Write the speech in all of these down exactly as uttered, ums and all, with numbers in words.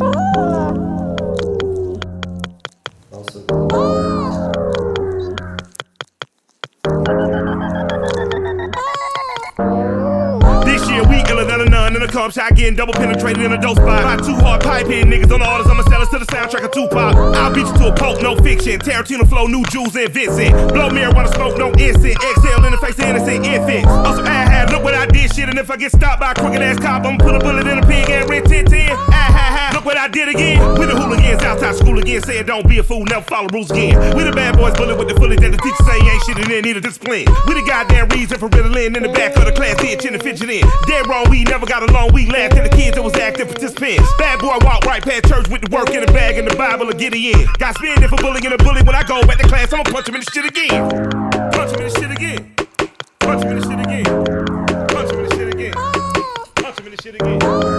This year we iller than a nun in a club shot, getting double penetrated in a dope spot. By two hard pipe hitting niggas on the orders, I'ma sell us to the soundtrack of Tupac. I'll beat you to a pulp, no fiction. Tarantino flow, new jewels and Vincent. Blow marijuana smoke, no incense. Exhale in the face of innocent infants. Also, I had look what I did shit, and if I get stopped by a crooked ass cop, I'ma put a bullet in a pig and rent ten ten. Look what I did again. We the hooligans outside school again, saying don't be a fool, never follow rules again. We the bad boys bullet with the fully that the teacher say ain't shit and then need a discipline. We the goddamn reason for Ritalin in the back of the class, itching and fidgeting. Dead wrong, we never got along, we laughed at the kids that was active participants. Bad boy walk right past church with the work in the bag and the Bible to get it in. Got spinning for bullying and a bully when I go back to class, I'ma punch him in the shit again. Punch him in the shit again. Punch him in the shit again. Punch him in the shit again. Punch him in the shit again.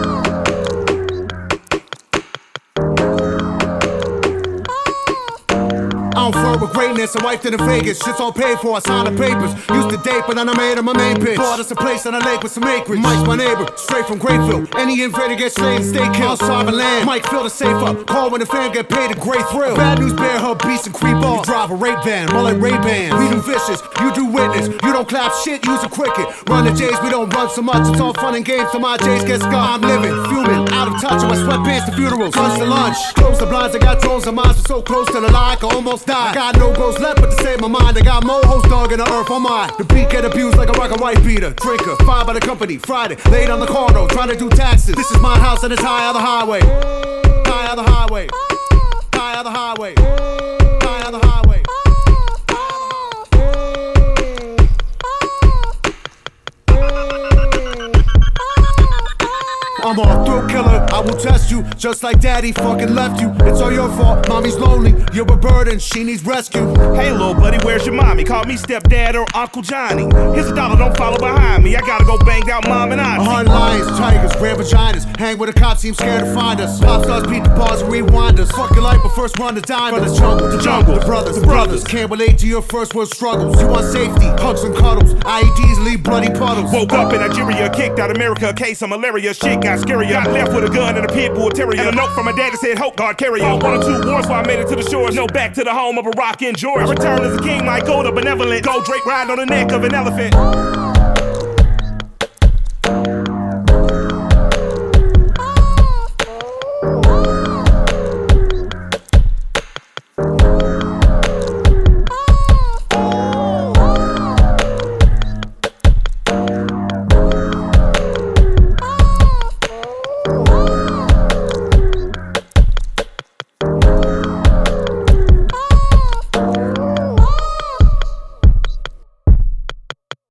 I don't flirt with greatness, I wiped it in Vegas. Shit's all paid for, I signed the papers. Used to date, but then I made him my main bitch. Bought us a place on a lake with some acreage. Mike's my neighbor, straight from Grapeville. Any invader gets slayed and stay killed. Sovereign land, Mike fill the safe up. Call when the fam get paid a great thrill. Bad news, bear hub, beast and creep off. You drive a rape van, mullet Ray-Bans. We do vicious, you do witness. You don't clap shit, use a cricket. Run the J's, we don't run so much. It's all fun and games till my J's get scarred. I'm living, fuming, out of touch. I wear sweatpants to funerals. Lunch to lunch, close the blinds, I got drones. Our minds were so close to the lie, I could almost die. I got no goals left but to save my mind. I got more hoes dog in the earth on mine. The beat get abused like a rock and white beater. Drinker, fired by the company, Friday, laid on the corner, trying to do taxes. This is my house and it's high on the highway. High on the highway. High on the highway. High on the highway. I'm a thrill killer, I will test you. Just like daddy fucking left you. It's all your fault, mommy's lonely. You're a burden, she needs rescue. Hey little buddy, where's your mommy? Call me stepdad or Uncle Johnny. Here's a dollar, don't follow behind me. I gotta go bang out mom and auntie. A hundred lions, tigers, rare vaginas. Hang with the cops, seem scared to find us. Pop stars beat the bars and rewind us. Fuck your life, but first run the dime. From the jungle, the jungle, the brothers, the brothers. Can't relate to your first world struggles. You want safety, hugs and cuddles. I E Ds leave bloody puddles. Woke up in Nigeria, kicked out America. A case of malaria, shit got scarier. Got left with a gun and a pit bull terrier. And a note from my dad that said, hope God carry you. One or two wars before I made it to the shores. No, back to the home of a rock in Georgia. I returned as a king, like gold, a benevolent. Gold drape ride on the neck of an elephant.